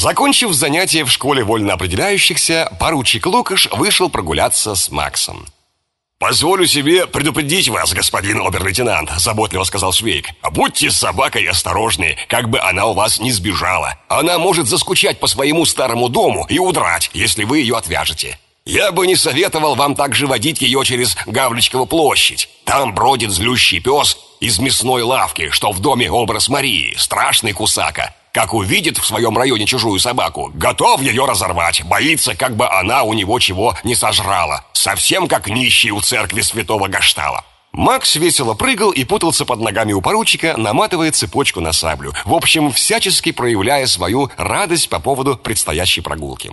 Закончив занятие в школе вольноопределяющихся, поручик Лукаш вышел прогуляться с Максом. «Позволю себе предупредить вас, господин обер-лейтенант», — заботливо сказал Швейк. «Будьте с собакой осторожны, как бы она у вас не сбежала. Она может заскучать по своему старому дому и удрать, если вы ее отвяжете. Я бы не советовал вам также водить ее через Гавричкову площадь. Там бродит злющий пес из мясной лавки, что в доме образ Марии, страшный кусака. Как увидит в своем районе чужую собаку, готов ее разорвать, боится, как бы она у него чего не сожрала. Совсем как нищий у церкви святого Гаштала». Макс весело прыгал и путался под ногами у поручика, наматывая цепочку на саблю. В общем, всячески проявляя свою радость по поводу предстоящей прогулки.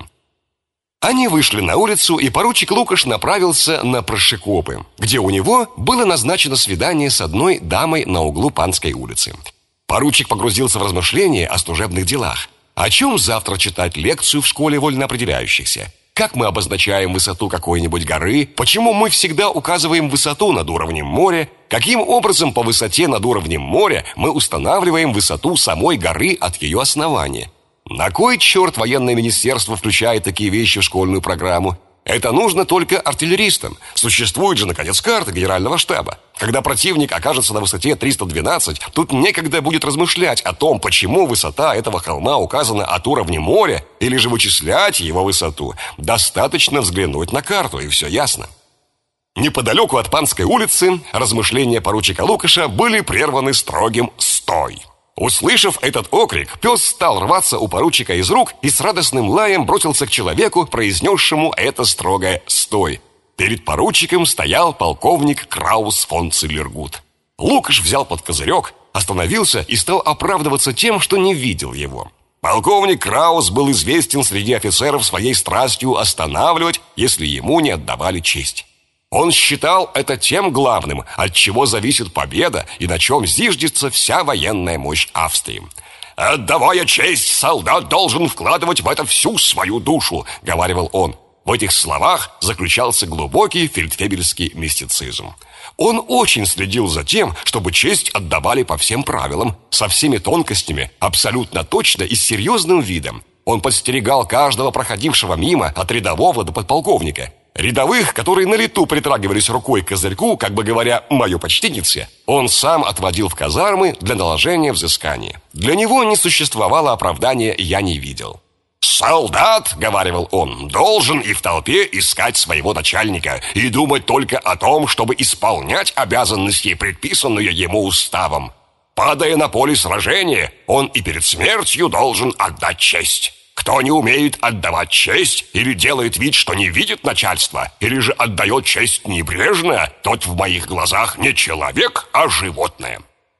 Они вышли на улицу, и поручик Лукаш направился на Прошекопы, где у него было назначено свидание с одной дамой на углу Панской улицы. Поручик погрузился в размышления о служебных делах. О чем завтра читать лекцию в школе вольноопределяющихся? Как мы обозначаем высоту какой-нибудь горы? Почему мы всегда указываем высоту над уровнем моря? Каким образом по высоте над уровнем моря мы устанавливаем высоту самой горы от ее основания? На кой черт военное министерство включает такие вещи в школьную программу? Это нужно только артиллеристам. Существует же, наконец, карта генерального штаба. Когда противник окажется на высоте 312, тут некогда будет размышлять о том, почему высота этого холма указана от уровня моря, или же вычислять его высоту. Достаточно взглянуть на карту, и все ясно. Неподалеку от Панской улицы размышления поручика Лукаша были прерваны строгим «стой». Услышав этот окрик, пес стал рваться у поручика из рук и с радостным лаем бросился к человеку, произнесшему это строгое «стой». Перед поручиком стоял полковник Краус фон Циллергут. Лукаш взял под козырек, остановился и стал оправдываться тем, что не видел его. Полковник Краус был известен среди офицеров своей страстью останавливать, если ему не отдавали честь. Он считал это тем главным, от чего зависит победа и на чем зиждется вся военная мощь Австрии. «Отдавая честь, солдат должен вкладывать в это всю свою душу», — говаривал он. В этих словах заключался глубокий фельдфебельский мистицизм. Он очень следил за тем, чтобы честь отдавали по всем правилам, со всеми тонкостями, абсолютно точно и с серьезным видом. Он подстерегал каждого проходившего мимо, от рядового до подполковника. Рядовых, которые на лету притрагивались рукой к козырьку, как бы говоря «моё почтеннице», он сам отводил в казармы для наложения взыскания. Для него не существовало оправдания «я не видел». «Солдат, — говаривал он, — должен и в толпе искать своего начальника и думать только о том, чтобы исполнять обязанности, предписанные ему уставом. Падая на поле сражения, он и перед смертью должен отдать честь. Кто не умеет отдавать честь или делает вид, что не видит начальства, или же отдает честь небрежно, тот в моих глазах не человек, а животное».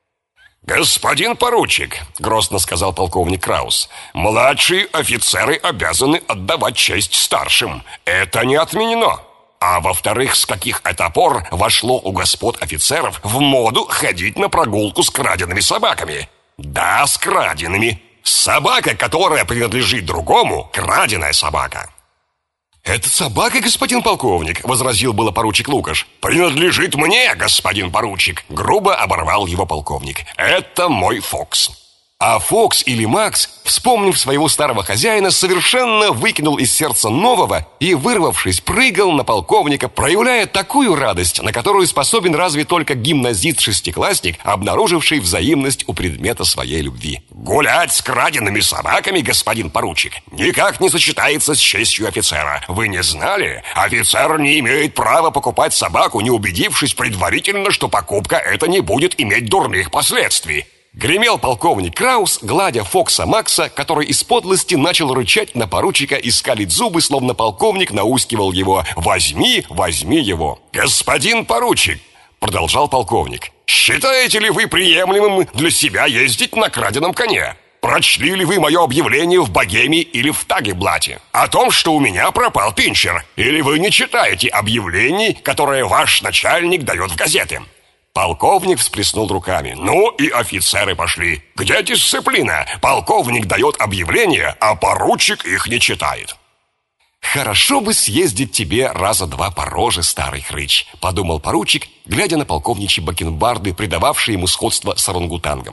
«Господин поручик, — грозно сказал полковник Краус, — младшие офицеры обязаны отдавать честь старшим. Это не отменено. А во-вторых, с каких это пор вошло у господ офицеров в моду ходить на прогулку с краденными собаками? Да, с краденными. Собака, которая принадлежит другому, краденая собака». «Это собака, господин полковник», — возразил было поручик Лукаш. «Принадлежит мне, господин поручик», — грубо оборвал его полковник. «Это мой Фокс». А Фокс или Макс, вспомнив своего старого хозяина, совершенно выкинул из сердца нового и, вырвавшись, прыгал на полковника, проявляя такую радость, на которую способен разве только гимназист-шестиклассник, обнаруживший взаимность у предмета своей любви. «Гулять с краденными собаками, господин поручик, никак не сочетается с честью офицера. Вы не знали? Офицер не имеет права покупать собаку, не убедившись предварительно, что покупка эта не будет иметь дурных последствий». Гремел полковник Краус, гладя Фокса Макса, который из подлости начал рычать на поручика и скалить зубы, словно полковник наускивал его. «Возьми, возьми его!» «Господин поручик!» — продолжал полковник. «Считаете ли вы приемлемым для себя ездить на краденом коне? Прочли ли вы мое объявление в «Богеме» или в «Тагеблате» о том, что у меня пропал пинчер? Или вы не читаете объявлений, которые ваш начальник дает в газеты?» Полковник всплеснул руками. «Ну и офицеры пошли. Где дисциплина? Полковник дает объявления, а поручик их не читает». «Хорошо бы съездить тебе раза два по роже, старый хрыч», — подумал поручик, глядя на полковничьи бакенбарды, придававшие ему сходство с орангутангом.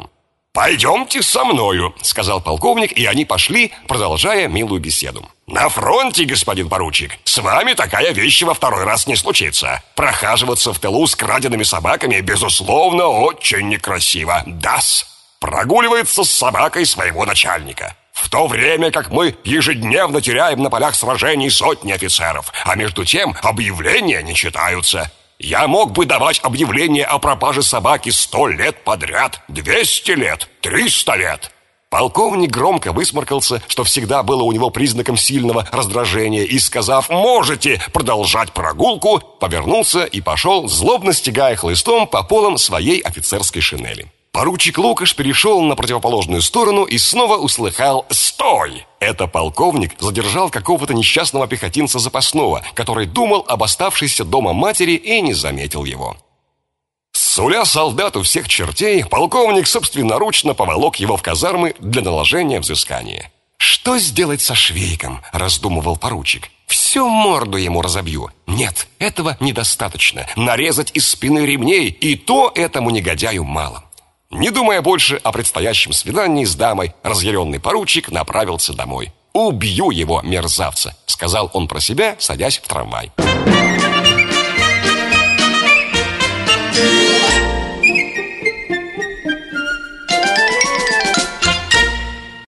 «Пойдемте со мною», — сказал полковник, и они пошли, продолжая милую беседу. «На фронте, господин поручик, с вами такая вещь во второй раз не случится. Прохаживаться в тылу с краденными собаками, безусловно, очень некрасиво. Да-с, прогуливается с собакой своего начальника. В то время как мы ежедневно теряем на полях сражений сотни офицеров, а между тем объявления не читаются. Я мог бы давать объявления о пропаже собаки 100 лет подряд, 200 лет, 300 лет». Полковник громко высморкался, что всегда было у него признаком сильного раздражения, и, сказав «можете продолжать прогулку», повернулся и пошел, злобно стягая хлыстом по полам своей офицерской шинели. Поручик Лукаш перешел на противоположную сторону и снова услыхал «Стой!». Это полковник задержал какого-то несчастного пехотинца запасного, который думал об оставшейся дома матери и не заметил его. Суля солдату всех чертей, полковник собственноручно поволок его в казармы для наложения взыскания. «Что сделать со Швейком?» – раздумывал поручик. «Всю морду ему разобью. Нет, этого недостаточно. Нарезать из спины ремней, и то этому негодяю мало». Не думая больше о предстоящем свидании с дамой, разъяренный поручик направился домой. «Убью его, мерзавца», — сказал он про себя, садясь в трамвай.